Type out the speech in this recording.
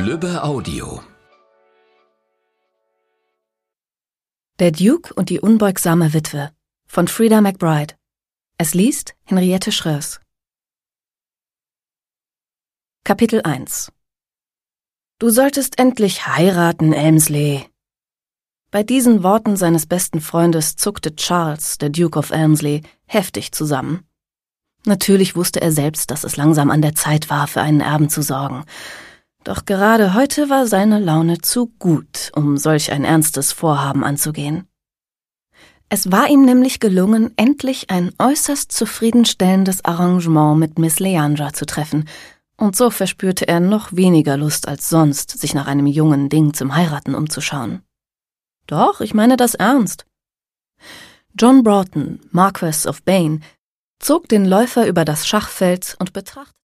Lübbe Audio. Der Duke und die unbeugsame Witwe von Frida McBride. Es liest Henriette Schröers. Kapitel 1. Du solltest endlich heiraten, Elmsley. Bei diesen Worten seines besten Freundes zuckte Charles, der Duke of Elmsley, heftig zusammen. Natürlich wusste er selbst, dass es langsam an der Zeit war, für einen Erben zu sorgen. Doch gerade heute war seine Laune zu gut, um solch ein ernstes Vorhaben anzugehen. Es war ihm nämlich gelungen, endlich ein äußerst zufriedenstellendes Arrangement mit Miss Leandra zu treffen, und so verspürte er noch weniger Lust als sonst, sich nach einem jungen Ding zum Heiraten umzuschauen. Doch, ich meine das ernst. John Broughton, Marquess of Bane, zog den Läufer über das Schachfeld und betrachtete